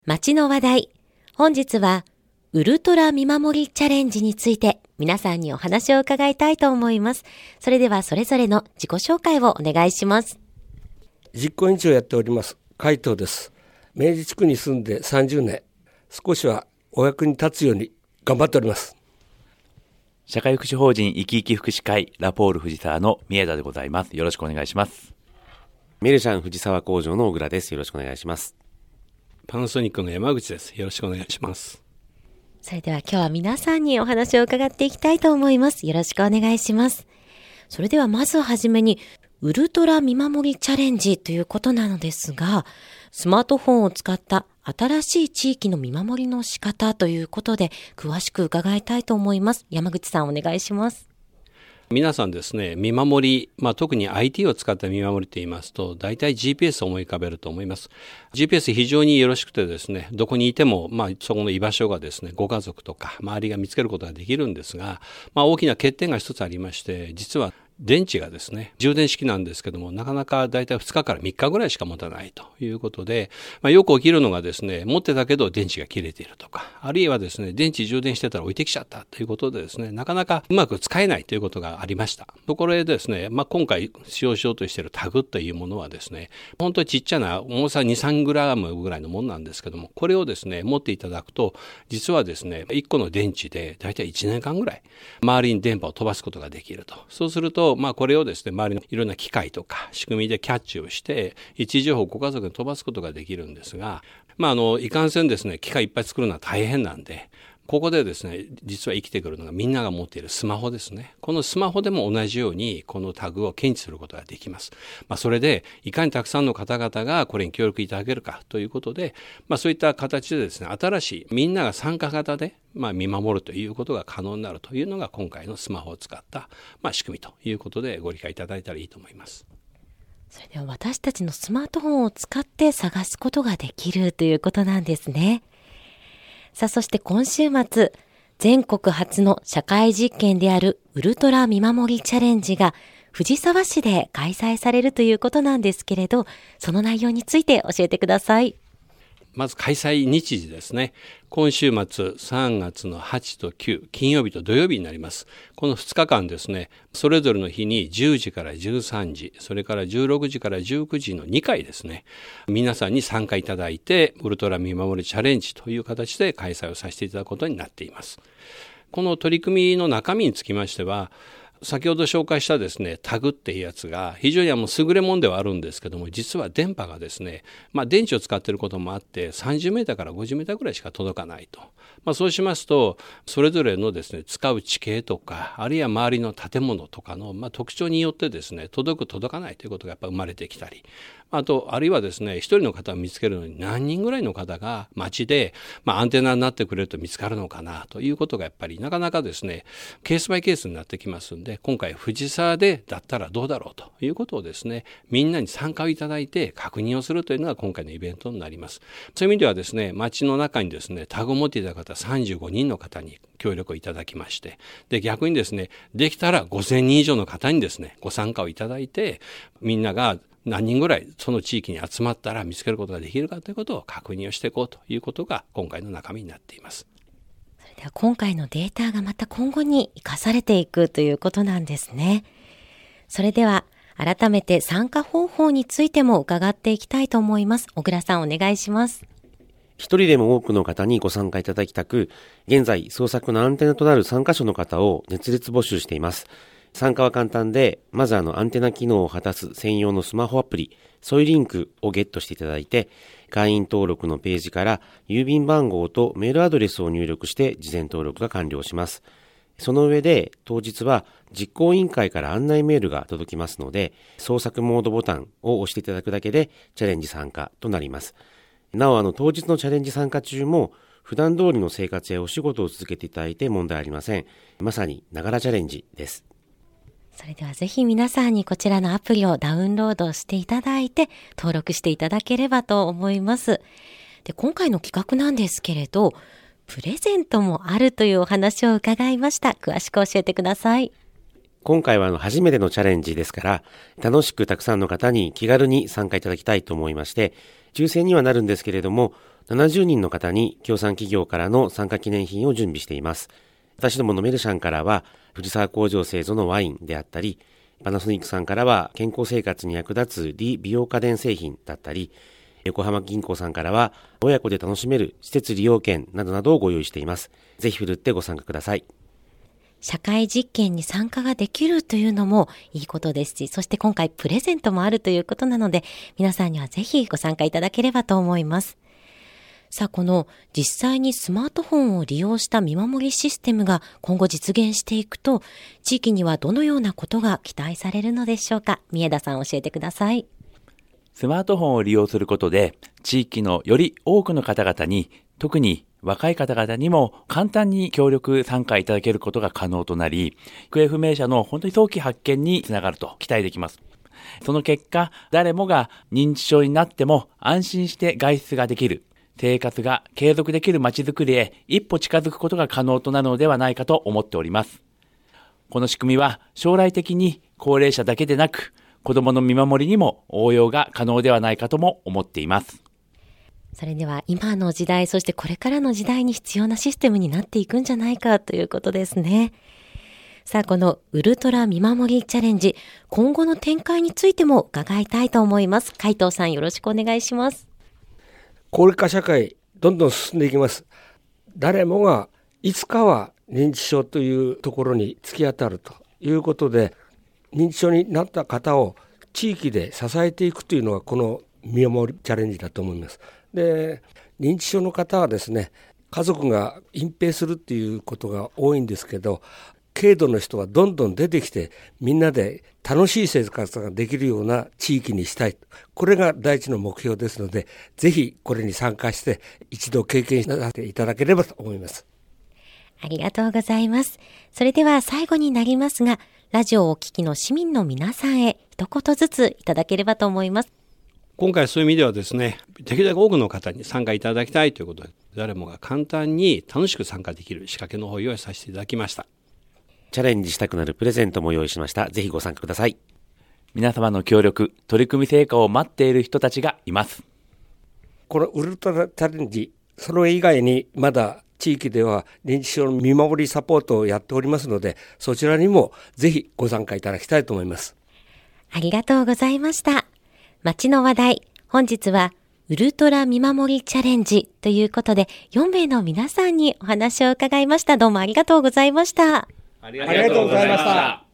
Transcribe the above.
街の話題。本日はウルトラ見守りチャレンジについて皆さんにお話を伺いたいと思います。それではそれぞれの自己紹介をお願いします。 実行委員長をやっております海藤です。明治地区に住んで30年、少しはお役に立つように頑張っております。 社会福祉法人いきいき福祉会ラポール藤沢の宮田でございます。よろしくお願いします。 メルシャン藤沢工場の小倉です。よろしくお願いします。 パナソニックの山口です。よろしくお願いします。 それでは今日は皆さんにお話を伺っていきたいと思います。よろしくお願いします。それではまずはじめにウルトラ見守りチャレンジということなのですが、スマートフォンを使った新しい地域の見守りの仕方ということで詳しく伺いたいと思います。山口さんお願いします。 皆さんですね、見守り、特に IT を使った見守りと言いますと、大体 GPS を思い浮かべると思います。GPS 非常によろしくてですね、どこにいても、そこの居場所がですね、ご家族とか周りが見つけることができるんですが、大きな欠点が一つありまして、実は電池がですね、充電式なんですけども、なかなかだいたい2日から3日ぐらいしか持たないということで、よく起きるのがですね、持ってたけど電池が切れているとか、あるいはですね、電池充電してたら置いてきちゃったということでですね、なかなかうまく使えないということがありました。ところでですね、今回使用しようとしているタグというものはですね、本当にちっちゃな重さ2、3グラムぐらいのものなんですけども、これをですね、持っていただくと、実はですね、1個の電池でだいたい1年間ぐらい、周りに電波を飛ばすことができると。そうすると、これをですね、周りのいろんな機械とか仕組みでキャッチをして位置情報をご家族に飛ばすことができるんですが、いかんせんですね、機械いっぱい作るのは大変なんで、ここでですね、実は生きてくるのがみんなが持っているスマホですね。このスマホでも同じようにこのタグを検知することができます。それでいかにたくさんの方々がこれに協力いただけるかということで、そういった形でですね、新しいみんなが参加型で見守るということが可能になるというのが今回のスマホを使った仕組みということでご理解いただいたらいいと思います。 それでは私たちのスマートフォンを使って探すことができるということなんですね。さあ、そして今週末、全国初の社会実験であるウルトラ見守りチャレンジが藤沢市で開催されるということなんですけれど、その内容について教えてください。 まず開催日時ですね。今週末3月の8と9、金曜日と土曜日になります。この2日間ですね、それぞれの日に10時から13時、それから16時から19時の2回ですね、皆さんに参加いただいて、ウルトラ見守りチャレンジという形で開催をさせていただくことになっています。この取り組みの中身につきましては、先ほど紹介したですね、タグっていうやつが非常に優れものではあるんですけども、実は電波がですね、電池を使っていることもあって30メーターから50メーターぐらいしか届かないと。そうしますと、それぞれのですね、使う地形とか、あるいは周りの建物とかの特徴によってですね、届かないということがやっぱ生まれてきたり、あるいはですね、一人の方を見つけるのに何人ぐらいの方が街で、アンテナになってくれると見つかるのかなということがやっぱりなかなかですね、ケースバイケースになってきますんで、今回藤沢でだったらどうだろうということをですね、みんなに参加をいただいて確認をするというのが今回のイベントになります。そういう意味ではですね、街の中にですね、タグを持っていた方35人の方に協力をいただきまして、で逆にですね、できたら5000人以上の方にですね、ご参加をいただいて、みんなが何人ぐらいその地域に集まったら見つけることができるかということを確認をしていこうということが今回の中身になっています。 それでは今回のデータがまた今後に生かされていくということなんですね。それでは改めて参加方法についても伺っていきたいと思います。小倉さんお願いします。 一人でも多くの方にご参加いただきたく、現在捜索のアンテナとなる3カ所の方を熱烈募集しています。参加は簡単で、まずアンテナ機能を果たす専用のスマホアプリ、ソイリンクをゲットしていただいて、会員登録のページから郵便番号とメールアドレスを入力して事前登録が完了します。その上で当日は実行委員会から案内メールが届きますので、捜索モードボタンを押していただくだけでチャレンジ参加となります。なお当日のチャレンジ参加中も普段通りの生活やお仕事を続けていただいて問題ありません。まさにながらチャレンジです。 それではぜひ皆さんにこちらのアプリをダウンロードしていただいて登録していただければと思います。で、今回の企画なんですけれど、プレゼントもあるというお話を伺いました。詳しく教えてください。 今回は初めてのチャレンジですから、楽しくたくさんの方に気軽に参加いただきたいと思いまして、抽選にはなるんですけれども、 70人の方に協賛企業からの参加記念品を準備しています。私どものメルシャンからは、藤沢工場製造のワインであったり、パナソニックさんからは健康生活に役立つ美容家電製品だったり、横浜銀行さんからは親子で楽しめる施設利用券などなどをご用意しています。ぜひふるってご参加ください。 社会実験に参加ができるというのもいいことですし、そして今回プレゼントもあるということなので、皆さんにはぜひご参加いただければと思います。さあ、この実際にスマートフォンを利用した見守りシステムが今後実現していくと、地域にはどのようなことが期待されるのでしょうか。三枝さん、教えてください。 スマートフォンを利用することで、地域のより多くの方々に、特に若い方々にも簡単に協力参加いただけることが可能となり、行方不明者の本当に早期発見につながると期待できます。その結果、誰もが認知症になっても安心して外出ができる、生活が継続できる街づくりへ一歩近づくことが可能となるのではないかと思っております。この仕組みは将来的に高齢者だけでなく、子どもの見守りにも応用が可能ではないかとも思っています。 それでは今の時代、そしてこれからの時代に必要なシステムになっていくんじゃないかということですね。さあ、このウルトラ見守りチャレンジ、今後の展開についても伺いたいと思います。海藤さん、よろしくお願いします。 高齢化社会、どんどん進んでいきます。誰もがいつかは認知症というところに突き当たるということで、認知症になった方を地域で支えていくというのがこの見守りチャレンジだと思います。で、認知症の方はですね、家族が隠蔽するっていうことが多いんですけど、軽度の人はどんどん出てきて、みんなで楽しい生活ができるような地域にしたい。これが第一の目標ですので、ぜひこれに参加して一度経験していただければと思います。 ありがとうございます。それでは最後になりますが、ラジオをお聞きの市民の皆さんへ一言ずついただければと思います。 今回そういう意味ではですね、できるだけ多くの方に参加いただきたいということで、誰もが簡単に楽しく参加できる仕掛けの方を用意させていただきました。 チャレンジしたくなるプレゼントも用意しました。ぜひご参加ください。 皆様の協力、取り組み成果を待っている人たちがいます。 このウルトラチャレンジ、それ以外にまだ地域では認知症の見守りサポートをやっておりますので、そちらにもぜひご参加いただきたいと思います。 ありがとうございました。街の話題、本日はウルトラ見守りチャレンジということで、4名の皆さんにお話を伺いました。どうもありがとうございました。 ありがとうございました。